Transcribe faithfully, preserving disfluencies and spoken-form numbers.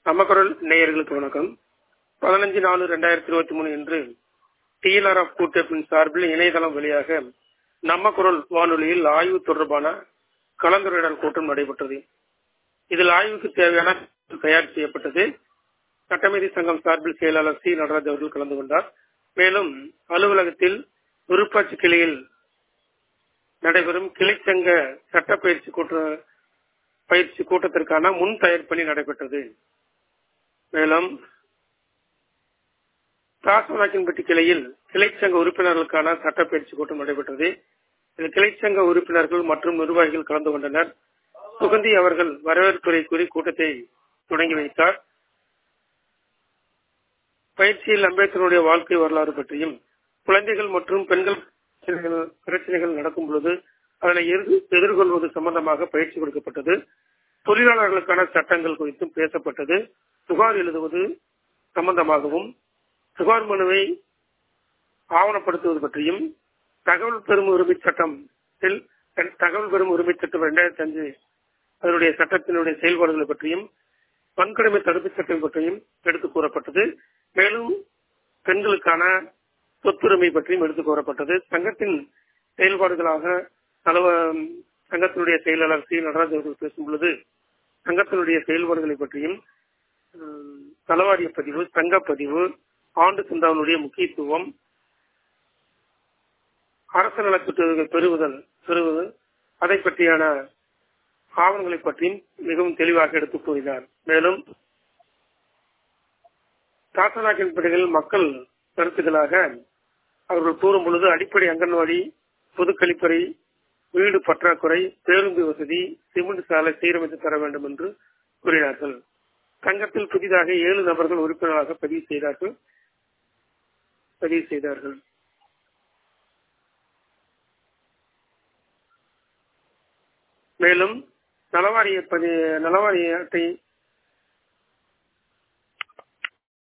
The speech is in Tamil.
நம்ம குரல் நேயர்களுக்கு வணக்கம். பதினஞ்சு நாலு ரெண்டாயிரத்தி இருபத்தி மூணு இன்று டிஎல்ஆர்எஃப் கூட்டமைப்பின் சார்பில் இணையதளம் வழியாக நம்ம குரல் வானொலியில் ஆய்வு தொடர்பான கலந்துரையாடல் கூட்டம் நடைபெற்றது. இதில் ஆய்வுக்கு தேவையான தயார் செய்யப்பட்டது. சட்டமேதை சங்கம் சார்பில் செயலாளர் சி நடராஜ் அவர்கள் கலந்து கொண்டார். மேலும் அலுவலகத்தில் விருப்பாட்சி கிளையில் நடைபெறும் கிளைச்சங்க சட்ட பயிற்சி கூட்ட பயிற்சி கூட்டத்திற்கான முன் தயார் பணி நடைபெற்றது. மேலும் தாசநாயக்கன்பட்டி கிளையில் கிளைச்சங்க உறுப்பினர்களுக்கான சட்ட பயிற்சி கூட்டம் நடைபெற்றது. இதில் கிளைச்சங்க உறுப்பினர்கள் மற்றும் நிர்வாகிகள் கலந்து கொண்டனர். சுகந்தி அவர்கள் வரவேற்புரை கூறி கூட்டத்தை தொடங்கி வைத்தார். பயிற்சியில் அம்பேத்கருடைய வாழ்க்கை வரலாறு பற்றியும் குழந்தைகள் மற்றும் பெண்கள் பிரச்சனைகள் நடக்கும் பொழுது அதனை எதிர்கொள்வது சம்பந்தமாக பயிற்சி கொடுக்கப்பட்டது. தொழிலாளர்களுக்கான சட்டங்கள் குறித்தும் பேசப்பட்டது. புகார் எழுதுவது சம்பந்தமாகவும் புகார் மனுவை ஆவணப்படுத்துவது பற்றியும் தகவல் பெறும் உரிமை சட்டம் தகவல் பெறும் உரிமை சட்டம் இரண்டாயிரத்தி அஞ்சு அதனுடைய சட்டத்தினுடைய செயல்பாடுகளை பற்றியும் வன்கொடுமை தடுப்பு சட்டம் பற்றியும் எடுத்துக் கூறப்பட்டது. மேலும் பெண்களுக்கான சொத்துரிமை பற்றியும் எடுத்துக் கூறப்பட்டது. சங்கத்தின் செயல்பாடுகளாக சங்கத்தினுடைய செயலாளர் சி நடராஜ் அவர்கள் பேசும் பொழுது சங்கத்தினுடைய செயல்பாடுகளை பற்றியும் தளவாரிய பதிவு, சங்க பதிவு, ஆண்டு சந்தாவினுடைய முக்கியத்துவம், அரசு நலத்திட்டங்கள் பெறுவதல் பெறுவது அதை பற்றியான ஆவணங்களை பற்றியும் மிகவும் தெளிவாக எடுத்துக் கூறினார். மேலும் தாசநாயக்கன்பட்டியில் மக்கள் கருத்துக்களாக அவர்கள் கூறும் பொழுது அடிப்படை அங்கன்வாடி, பொது கழிப்பறை, வீடு பற்றாக்குறை, பேருந்து வசதி, சிமெண்ட் சாலை சீரமைத்து தர வேண்டும் என்று கூறினார்கள். சங்கத்தில் புதிதாக ஏழு நபர்கள் உறுப்பினராக பதிவு செய்தார்கள் பதிவு செய்தார்கள் மேலும் நலவாரிய நலவாரிய அட்டை